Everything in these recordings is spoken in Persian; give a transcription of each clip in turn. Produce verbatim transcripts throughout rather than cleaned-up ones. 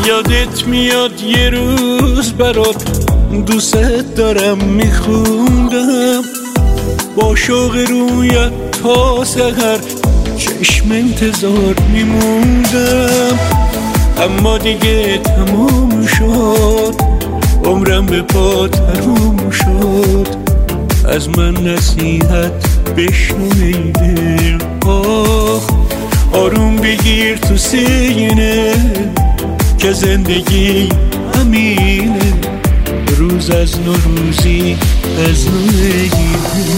یادت میاد یه روز برات دوست دارم میخوندم، با شوق رویت تا سحر چشم انتظار میموندم. اما دیگه تموم شد، عمرم به پا تموم شد. از من نصیحت بشنو ای دل، آخ آروم بگیر تو سینه که زندگی همینه، روز از نوروزی از نوعیده.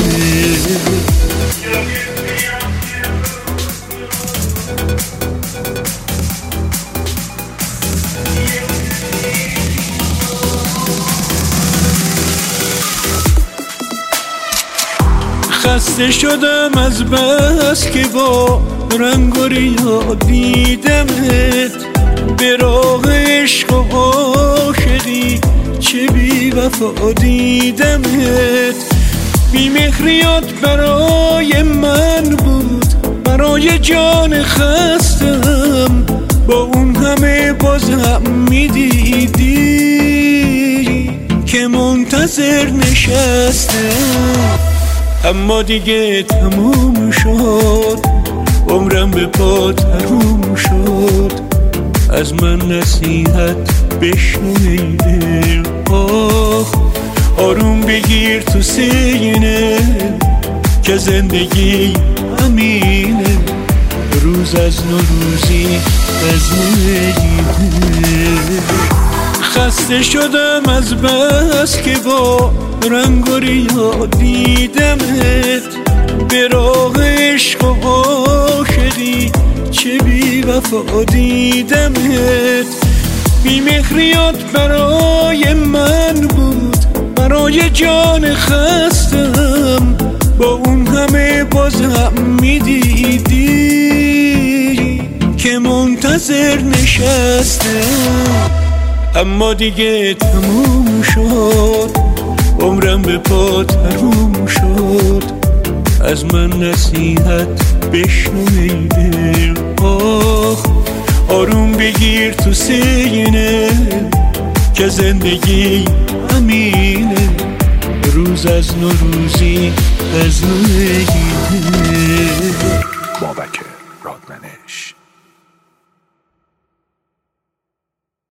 خسته شدم از بس که با رنگ و ریا دیدمت، به راه عشق و عاشقی چه بی وفا دیدمت. بی مهریات برای من بود، برای جان خستم، با اون همه بازم میدیدی که منتظر نشستم. اما دیگه تموم شد، عمرم به پا تموم شد. از من نصیحت بشنو ای دل، آخ آروم بگیر تو سینه که زندگی همینه، روز از نوروزی از نوعیده. خسته شدم از بس که با رنگ و ریا دیدمت، به راه عشق و عاشقی چه بی وفا دیدمت. بی مهریات برای من بود، برای جان خستم، با اون همه بازم میدیدی که منتظر نشستم. اما دیگه تموم شد، عمرم به پا تموم شد. از من نصیحت بشنو ای دل، آخ آروم بگیر تو سینه که زندگی همینه، روز از نوروزی از نوعیده. بابکه